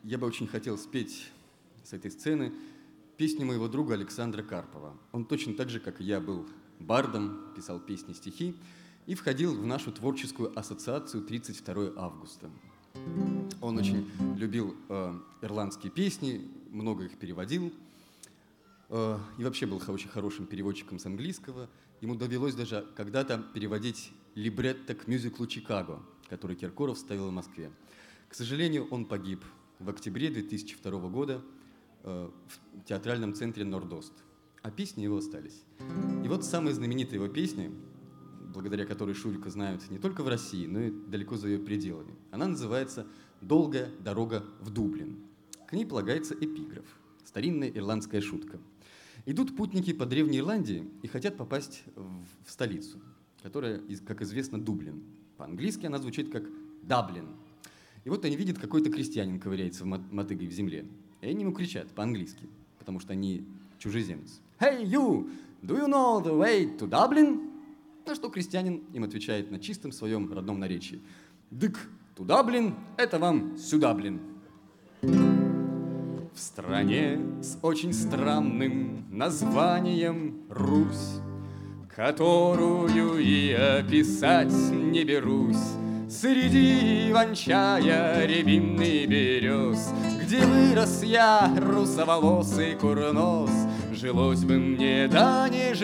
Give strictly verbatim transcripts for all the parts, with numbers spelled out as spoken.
я бы очень хотел спеть с этой сцены песню моего друга Александра Карпова. Он точно так же, как и я, был бардом, писал песни, стихи и входил в нашу творческую ассоциацию тридцать второе августа. Он очень любил э, ирландские песни, много их переводил, э, и вообще был очень хорошим переводчиком с английского. Ему довелось даже когда-то переводить либретто к мюзиклу «Чикаго», который Киркоров ставил в Москве. К сожалению, он погиб в октябре две тысячи второго года э, в театральном центре «Нордост», а песни его остались. И вот самая знаменитая его песня, благодаря которой Шурика знают не только в России, но и далеко за ее пределами. Она называется «Долгая дорога в Дублин». К ней полагается эпиграф, старинная ирландская шутка. Идут путники по Древней Ирландии и хотят попасть в столицу, которая, как известно, Дублин. По-английски она звучит как «Даблин». И вот они видят, какой-то крестьянин ковыряется мотыгой в земле. И они ему кричат по-английски, потому что они чужеземцы. «Hey, you! Do you know the way to Dublin?» На что крестьянин им отвечает на чистом своем родном наречии. «Дык, туда, блин, это вам сюда, блин». В стране с очень странным названием Русь, которую и описать не берусь, среди иван-чая, рябины берез, где вырос я, русоволосый курнос, жилось бы мне, да не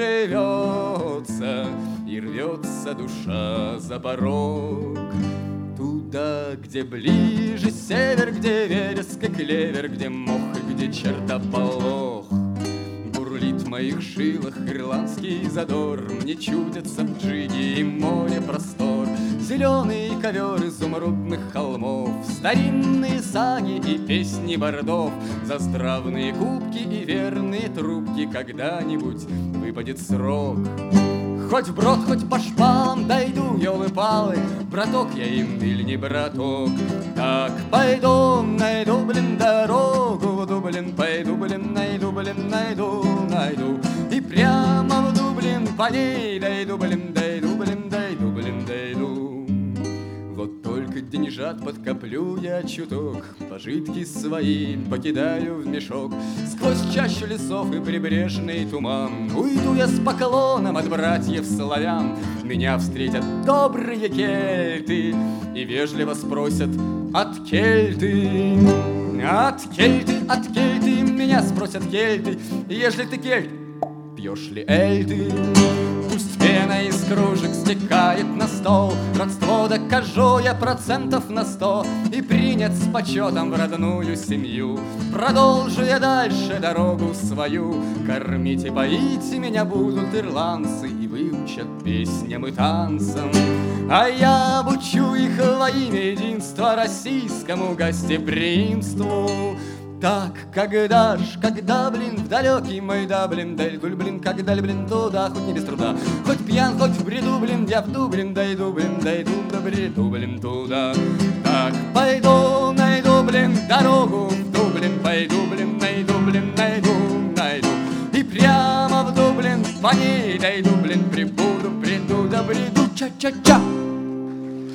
живется, и рвется душа за порог. Туда, где ближе север, где вереск и клевер, где мох и где чертополох. Бурлит в моих жилах ирландский задор, мне чудятся джиги и море простор. Зеленый ковер изумрудных холмов, старинные саги и песни бордов, заздравные кубки и верные трубки, когда-нибудь выпадет срок. Хоть вброд, хоть по шпалам дойду, елы-палы, браток я им или не браток. Так пойду, найду, блин, дорогу в Дублин, пойду, блин, найду, блин, найду, найду. И прямо в Дублин по ней дойду, блин, дойду, блин, дойду, блин, дойду. Вот только деньжат подкоплю я чуток, пожитки свои покидаю в мешок. Сквозь чащу лесов и прибрежный туман уйду я с поклоном от братьев славян. Меня встретят добрые кельты и вежливо спросят: от кельты? От кельты, от кельты, меня спросят кельты. Ежели ты кельт, пьешь ли эль ты? Пусть пена из кружек стекает на стол, родство докажу я процентов на сто, и принят с почетом в родную семью. Продолжу я дальше дорогу свою, кормить и поить меня будут ирландцы и выучат песням и танцам. А я обучу их во имя единства российскому гостеприимству. Так, когда ж, когда, блин, в далекий мой Даблин, дойду, блин, когда, блин, туда, хоть не без труда. Хоть пьян, хоть в бреду, блин, я в Дублин дойду, блин, дойду до бреду, блин, туда. Так, пойду, найду, блин, дорогу